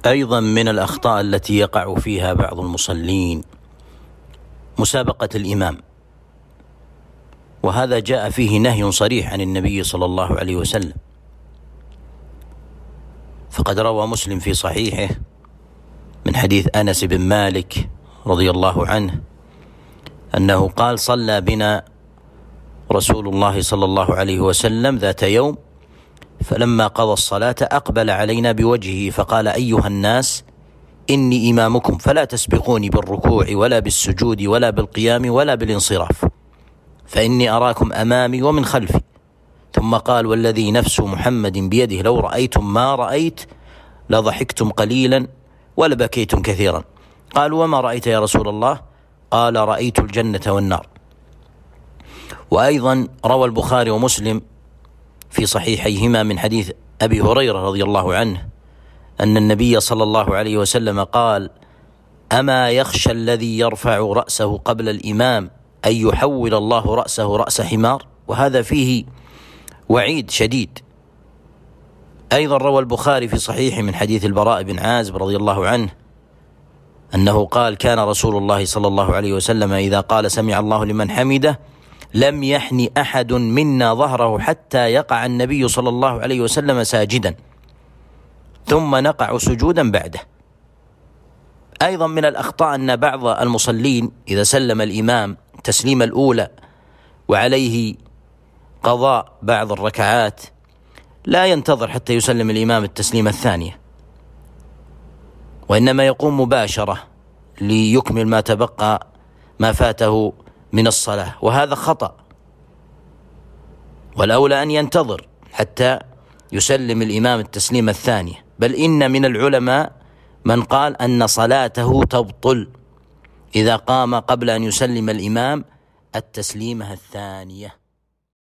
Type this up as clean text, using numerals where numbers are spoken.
أيضا من الأخطاء التي يقع فيها بعض المصلين مسابقة الإمام، وهذا جاء فيه نهي صريح عن النبي صلى الله عليه وسلم، فقد روى مسلم في صحيحه من حديث أنس بن مالك رضي الله عنه أنه قال: صلى بنا رسول الله صلى الله عليه وسلم ذات يوم، فلما قضى الصلاة أقبل علينا بوجهه فقال: أيها الناس، إني إمامكم فلا تسبقوني بالركوع ولا بالسجود ولا بالقيام ولا بالانصراف، فإني أراكم أمامي ومن خلفي. ثم قال: والذي نفس محمد بيده لو رأيتم ما رأيت لضحكتم قليلا ولبكيتم كثيرا. قالوا: وما رأيت يا رسول الله؟ قال: رأيت الجنة والنار. وأيضا روى البخاري ومسلم في صحيحيهما من حديث أبي هريرة رضي الله عنه أن النبي صلى الله عليه وسلم قال: أما يخشى الذي يرفع رأسه قبل الإمام أن يحول الله رأسه رأس حمار؟ وهذا فيه وعيد شديد. أيضا روى البخاري في صحيح من حديث البراء بن عازب رضي الله عنه أنه قال: كان رسول الله صلى الله عليه وسلم إذا قال سمع الله لمن حمده لم يحن أحد منا ظهره حتى يقع النبي صلى الله عليه وسلم ساجدا ثم نقع سجودا بعده. أيضا من الأخطاء أن بعض المصلين إذا سلم الإمام تسليم الأولى وعليه قضاء بعض الركعات لا ينتظر حتى يسلم الإمام التسليمة الثانية، وإنما يقوم مباشرة ليكمل ما تبقى ما فاته من الصلاة، وهذا خطأ، والأولى أن ينتظر حتى يسلم الإمام التسليمة الثانية. بل إن من العلماء من قال أن صلاته تبطل إذا قام قبل أن يسلم الإمام التسليمة الثانية.